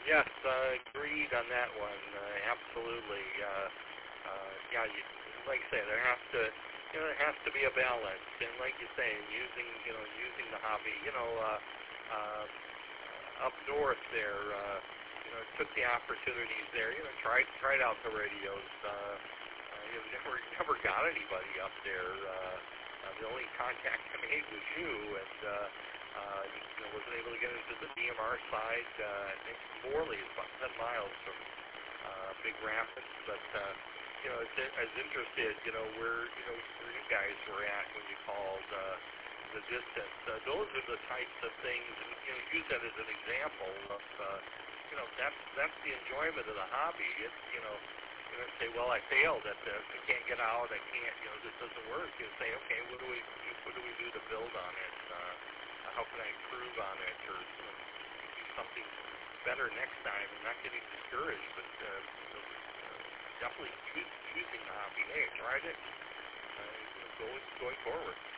Yes, agreed on that one. Absolutely. Yeah, like I say, there has to be a balance. And like you say, using the hobby, up north there, took the opportunities there. Tried out the radios. Never got anybody up there. The only contact I made was you, and wasn't able to get into the DMR side. I think Morley is about 10 miles from Big Rapids, but I was interested, where you guys were at when you called the distance. Those are the types of things, and use that as an example of, that's the enjoyment of the hobby. It's, say, well, I failed at this, I can't get out, I can't, this doesn't work. You say, okay, what do we do to build on it? How can I improve on it, or do something better next time, and not getting discouraged, but definitely using the hobby. Hey, I tried it. Going forward.